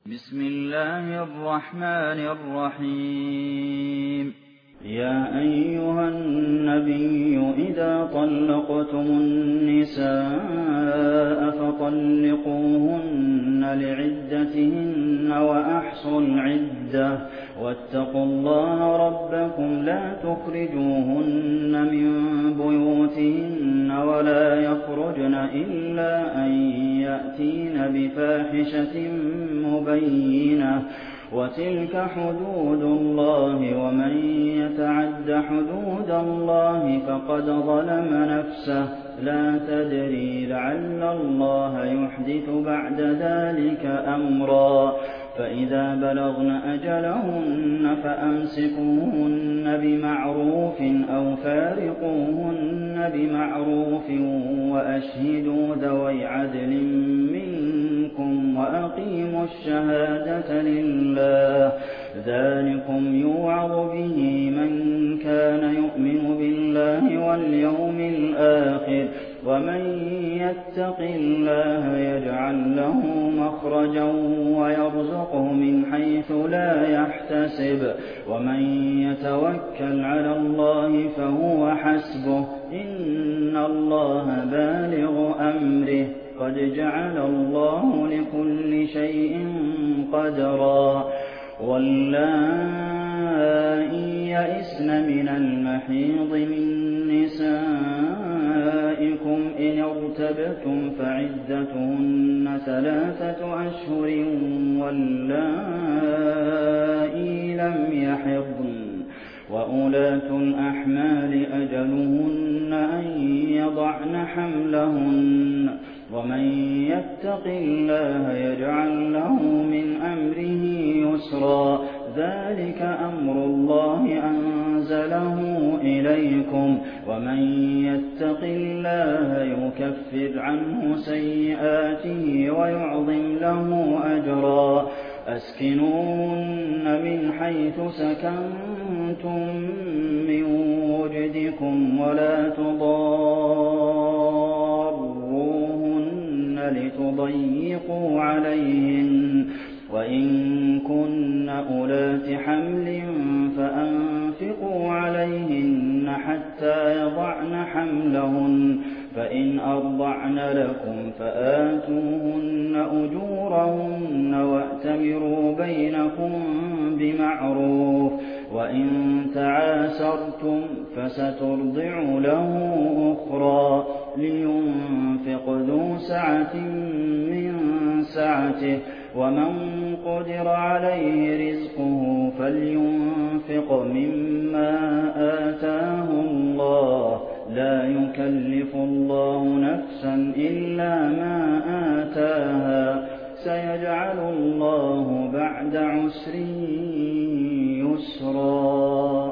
بسم الله الرحمن الرحيم يا أيها النبي إذا طلقتم النساء فطلقوهن لعدتهن وأحصوا العدة واتقوا الله ربكم لا تخرجوهن من بيوتهن ولا يخرجن إلا أن يأتين بفاحشة مبينة وتلك حدود الله ومن يتعد حدود الله فقد ظلم نفسه لا تدري لعل الله يحدث بعد ذلك أمرا فإذا بلغن أجلهن فأمسكوهن بمعروف أو فارقوهن بمعروف وأشهدوا ذوي عدل منكم وأقيموا الشهادة لله ذلكم يوعظ به من كان يؤمن بالله واليوم الآخر ومن يتق الله يجعل له مخرجا ويرزقه من حيث لا يحتسب ومن يتوكل على الله فهو حسبه إن الله بالغ أمره قد جعل الله لكل شيء قدرا واللائي يئسن من المحيض من نسائكم إن ارتبتم فعدتهن 3 أشهر واللائي لم يحضن وأولاة الأحمال أجلهن أن يضعن حملهن ومن يتق الله يجعل له من أمره يسرا ذلك أمر الله أنزله إليكم ومن يتق الله يكفر عنه سيئاته ويعظم له أجرا أسكنوهن من حيث سكنتم من وجدكم ولا تضاروهن لتضيقوا عليهن وإن كن أولات حمل فأنفقوا عليهن حتى يضعن حملهن فإن أرضعن لكم فآتوهن أجورهن وأتمروا بينكم بمعروف وإن تعاسرتم فسترضع له أخرى لينفق ذو سعة من سعته ومن قدر عليه رزقه فلينفق مما آتاه الله لا يكلف الله نفسا إلا ما آتاها سيجعل الله بعد عسر يسرا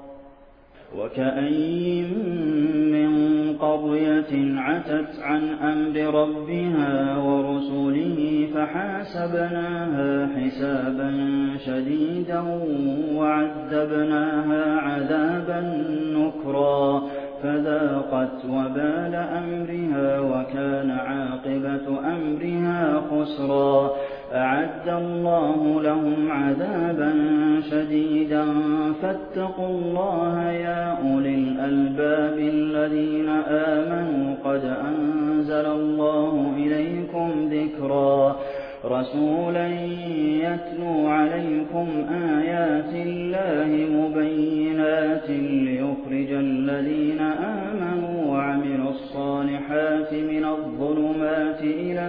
وكأين من قرية عتت عن أمر ربها ورسله فحاسبناها حسابا شديدا وعذبناها عذابا نكرا فذاقت وبال أمرها وكان عاقبة أمرها خسرا أعد الله لهم عذابا شديدا فاتقوا الله يا أولي الألباب الذين آمنوا قد أنزل الله إليكم ذكرا رسولا يتلو عليكم آيات الله مبينات ليخرج الذين آمنوا وعملوا الصالحات من الظلمات إلى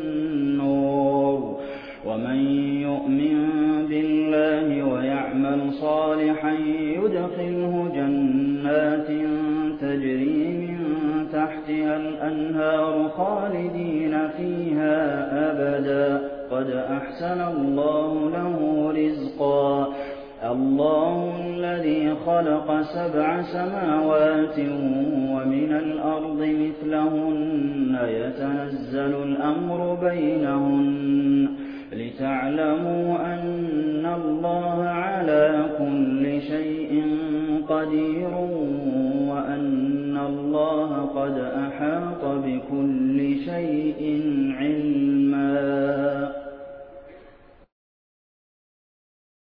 النور ومن يؤمن بالله ويعمل صالحا يدخله جنات تجري من تحتها الأنهار خالدين فيها أبدا قد أحسن الله له رزقا الله الذي خلق 7 سماوات ومن الأرض مثلهن يتنزل الأمر بينهن لتعلموا أن الله على كل شيء قدير